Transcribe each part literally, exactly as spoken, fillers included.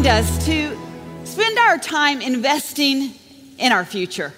remind us to spend our time investing in our future.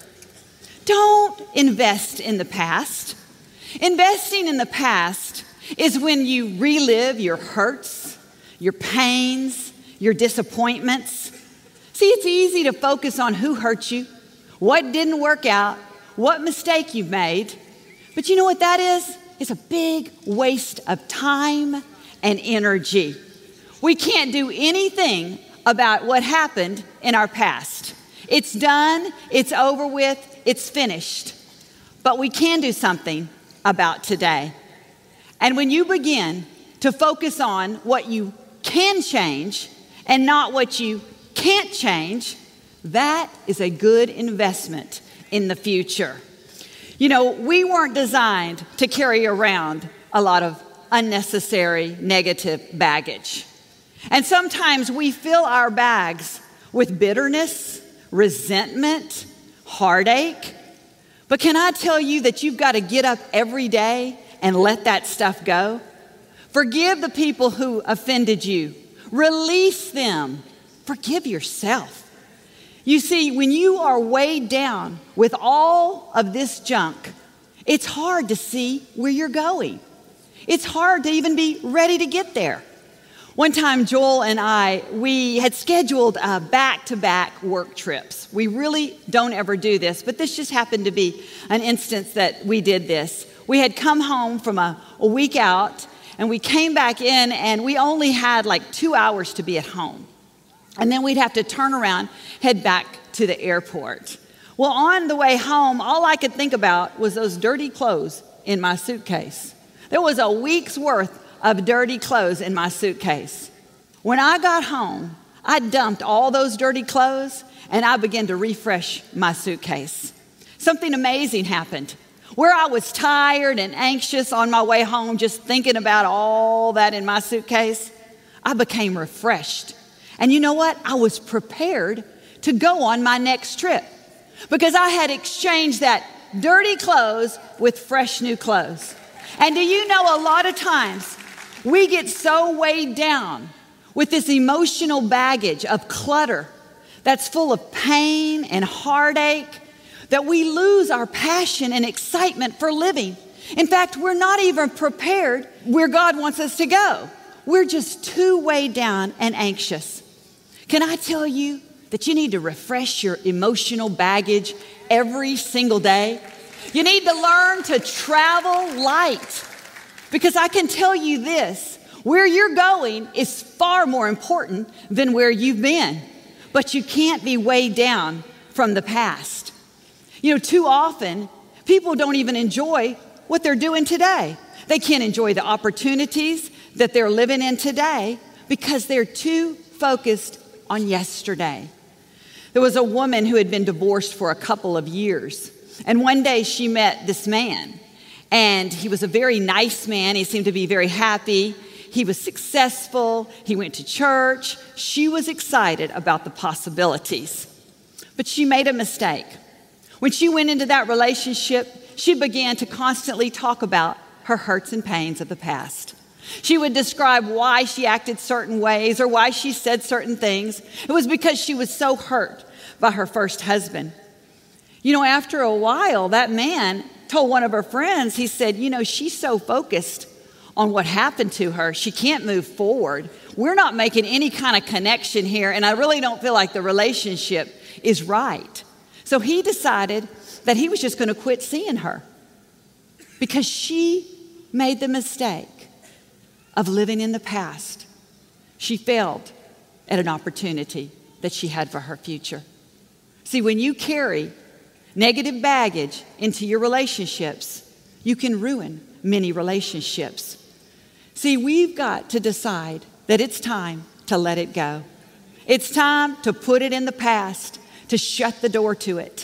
Don't invest in the past. Investing in the past is when you relive your hurts, your pains, your disappointments. See, it's easy to focus on who hurt you, what didn't work out, what mistake you've made. But you know what that is? It's a big waste of time and energy. We can't do anything about what happened in our past. It's done, it's over with, it's finished. But we can do something about today. And when you begin to focus on what you can change and not what you can't change, that is a good investment in the future. You know, we weren't designed to carry around a lot of unnecessary negative baggage. And sometimes we fill our bags with bitterness, resentment, heartache. But can I tell you that you've got to get up every day and let that stuff go? Forgive the people who offended you. Release them. Forgive yourself. You see, when you are weighed down with all of this junk, it's hard to see where you're going. It's hard to even be ready to get there. One time, Joel and I, we had scheduled uh, back-to-back work trips. We really don't ever do this, but this just happened to be an instance that we did this. We had come home from a, a week out, and we came back in, and we only had like two hours to be at home. And then we'd have to turn around, head back to the airport. Well, on the way home, all I could think about was those dirty clothes in my suitcase. There was a week's worth of dirty clothes in my suitcase. When I got home, I dumped all those dirty clothes and I began to refresh my suitcase. Something amazing happened. Where I was tired and anxious on my way home, just thinking about all that in my suitcase, I became refreshed. And you know what? I was prepared to go on my next trip because I had exchanged that dirty clothes with fresh new clothes. And do you know, a lot of times we get so weighed down with this emotional baggage of clutter that's full of pain and heartache that we lose our passion and excitement for living. In fact, we're not even prepared where God wants us to go. We're just too weighed down and anxious. Can I tell you that you need to refresh your emotional baggage every single day? You need to learn to travel light. Because I can tell you this, where you're going is far more important than where you've been. But you can't be weighed down from the past. You know, too often, people don't even enjoy what they're doing today. They can't enjoy the opportunities that they're living in today because they're too focused on yesterday. There was a woman who had been divorced for a couple of years. And one day she met this man. And he was a very nice man. He seemed to be very happy. He was successful. He went to church. She was excited about the possibilities. But she made a mistake. When she went into that relationship, she began to constantly talk about her hurts and pains of the past. She would describe why she acted certain ways or why she said certain things. It was because she was so hurt by her first husband. You know, after a while, that man told one of her friends, he said, you know, she's so focused on what happened to her, she can't move forward. We're not making any kind of connection here, and I really don't feel like the relationship is right. So he decided that he was just going to quit seeing her because she made the mistake of living in the past. She failed at an opportunity that she had for her future. See, when you carry negative baggage into your relationships, you can ruin many relationships. See, we've got to decide that it's time to let it go. It's time to put it in the past, to shut the door to it.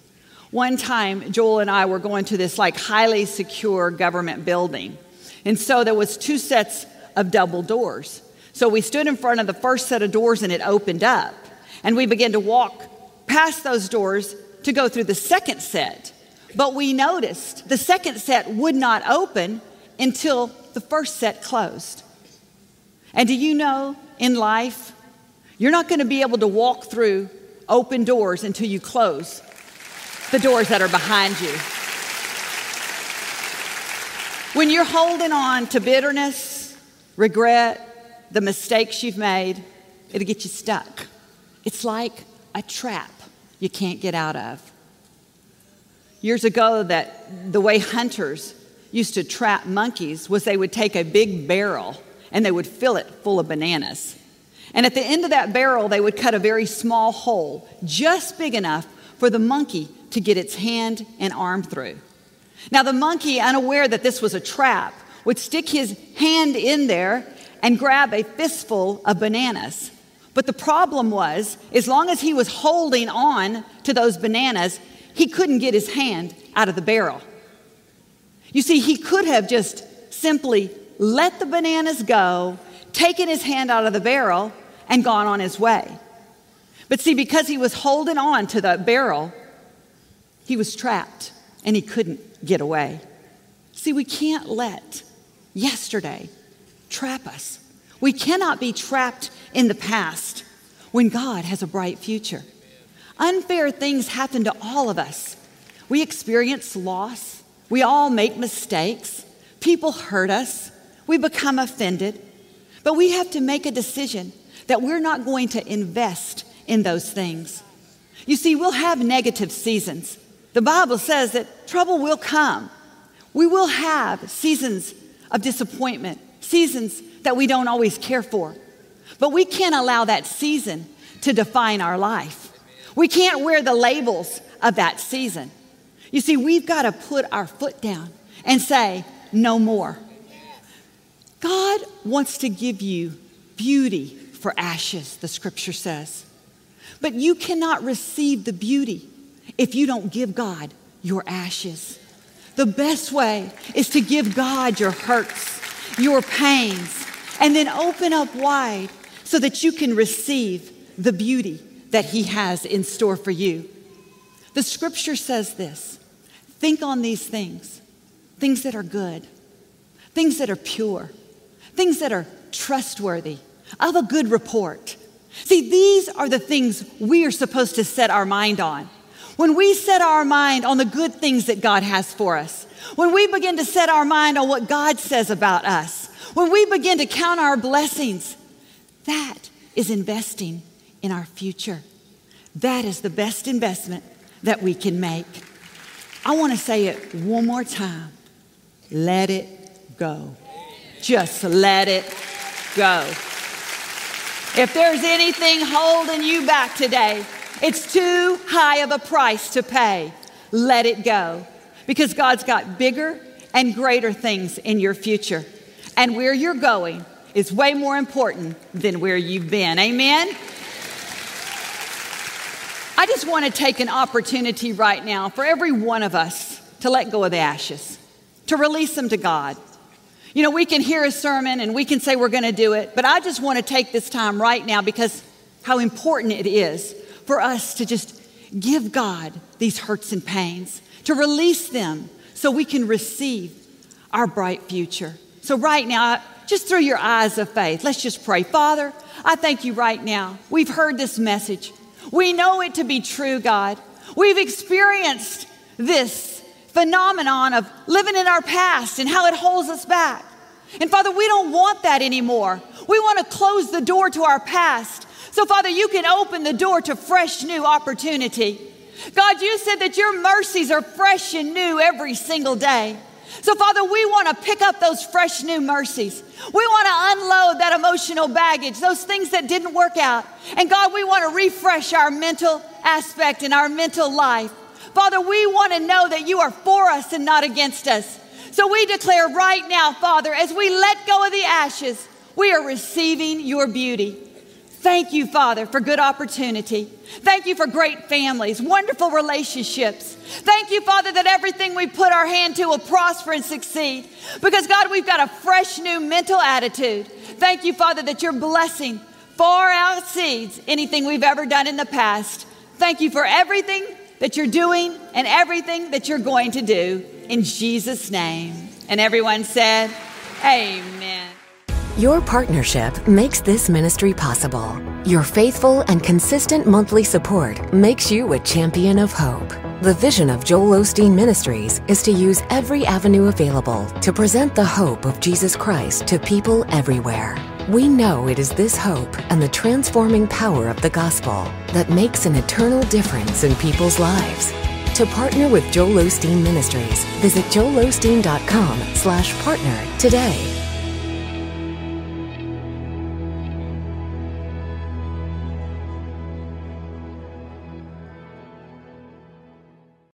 One time, Joel and I were going to this like highly secure government building. And so there was two sets of double doors. So we stood in front of the first set of doors and it opened up. And we began to walk past those doors to go through the second set. But we noticed the second set would not open until the first set closed. And do you know, in life, You're not going to be able to walk through open doors until you close the doors that are behind you. When you're holding on to bitterness, regret, the mistakes you've made, it'll get you stuck. It's like a trap you can't get out of. Years ago, that the way hunters used to trap monkeys was they would take a big barrel and they would fill it full of bananas. And at the end of that barrel, they would cut a very small hole, just big enough for the monkey to get its hand and arm through. Now, the monkey, unaware that this was a trap, would stick his hand in there and grab a fistful of bananas. But the problem was, as long as he was holding on to those bananas, he couldn't get his hand out of the barrel. You see, he could have just simply let the bananas go, taken his hand out of the barrel, and gone on his way. But see, because he was holding on to the barrel, he was trapped and he couldn't get away. See, we can't let yesterday trap us. We cannot be trapped in the past when God has a bright future. Unfair things happen to all of us. We experience loss. We all make mistakes. People hurt us. We become offended. But we have to make a decision that we're not going to invest in those things. You see, we'll have negative seasons. The Bible says that trouble will come. We will have seasons of disappointment, seasons that we don't always care for. But we can't allow that season to define our life. We can't wear the labels of that season. You see, we've got to put our foot down and say, no more. God wants to give you beauty for ashes, the scripture says. But you cannot receive the beauty if you don't give God your ashes. The best way is to give God your hurts, your pains, and then open up wide so that you can receive the beauty that He has in store for you. The scripture says this: think on these things, things that are good, things that are pure, things that are trustworthy, of a good report. See, these are the things we are supposed to set our mind on. When we set our mind on the good things that God has for us, when we begin to set our mind on what God says about us, when we begin to count our blessings, that is investing in our future. That is the best investment that we can make. I want to say it one more time. Let it go. Just let it go. If there's anything holding you back today, it's too high of a price to pay. Let it go. Because God's got bigger and greater things in your future. And where you're going is way more important than where you've been. Amen? I just want to take an opportunity right now for every one of us to let go of the ashes, to release them to God. You know, we can hear a sermon and we can say we're going to do it, but I just want to take this time right now because how important it is for us to just give God these hurts and pains, to release them so we can receive our bright future. So right now, just through your eyes of faith, let's just pray. Father, I thank you right now. We've heard this message. We know it to be true, God. We've experienced this phenomenon of living in our past and how it holds us back. And Father, we don't want that anymore. We want to close the door to our past. So Father, you can open the door to fresh new opportunity. God, you said that your mercies are fresh and new every single day. So Father, we want to pick up those fresh new mercies. We want to unload that emotional baggage, those things that didn't work out. And God, we want to refresh our mental aspect and our mental life. Father, we want to know that you are for us and not against us. So we declare right now, Father, as we let go of the ashes, we are receiving your beauty. Thank you, Father, for good opportunity. Thank you for great families, wonderful relationships. Thank you, Father, that everything we put our hand to will prosper and succeed. Because, God, we've got a fresh new mental attitude. Thank you, Father, that your blessing far exceeds anything we've ever done in the past. Thank you for everything that you're doing and everything that you're going to do in Jesus' name. And everyone said, amen. Your partnership makes this ministry possible. Your faithful and consistent monthly support makes you a champion of hope. The vision of Joel Osteen Ministries is to use every avenue available to present the hope of Jesus Christ to people everywhere. We know it is this hope and the transforming power of the gospel that makes an eternal difference in people's lives. To partner with Joel Osteen Ministries, visit joel osteen dot com slash partner today.